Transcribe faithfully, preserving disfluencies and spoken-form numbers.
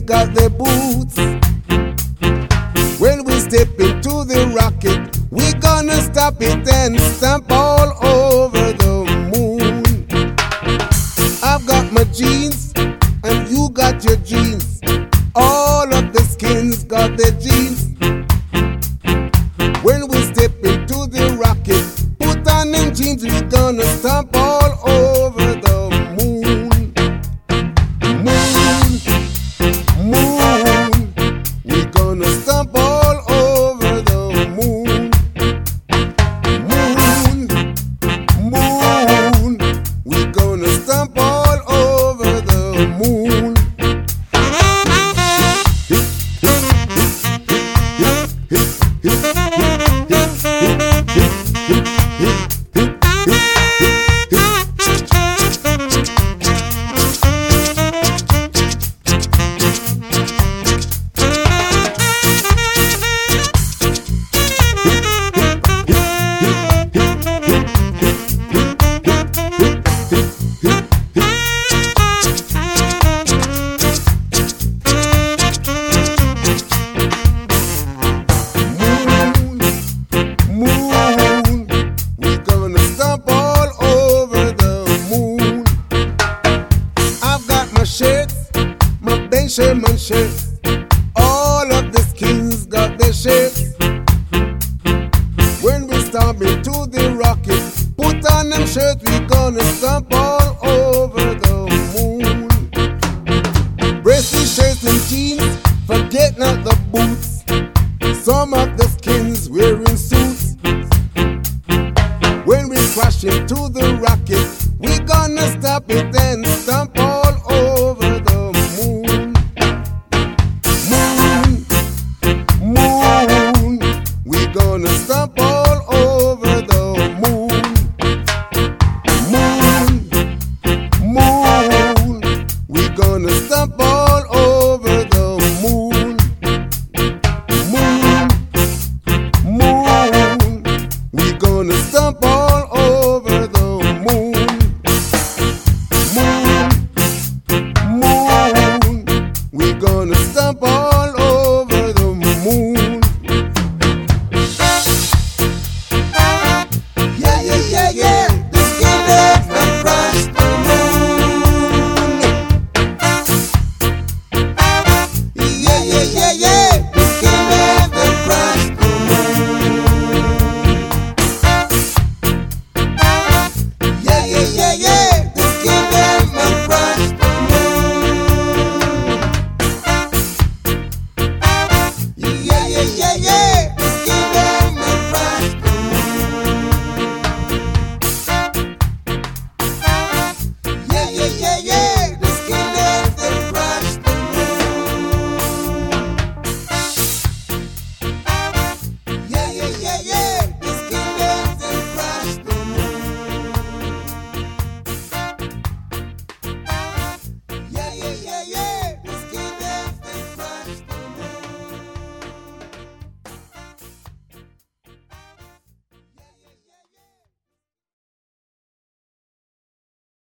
got the boots. When we step into the rocket, we gonna stop it and stamp all over the moon. I've got my jeans and you got your jeans. All of the skins got their jeans. When we step into the rocket, put on them jeans, we gonna stamp all over the moon. Moon, moon, we gonna stamp all over the moon. Moon, moon, we gonna stamp all over the moon. Sherman shirts, all of the skins got their shirts. When we stomp into the rocket, put on them shirts, we gonna stomp all over the moon. Bracy shirts and jeans, forget not the boots. Some of the skins wearing suits. When we crash into the rocket, we gonna stop it and stomp all over the moon. Gonna stomp all over the moon. Moon, moon, we gonna stomp all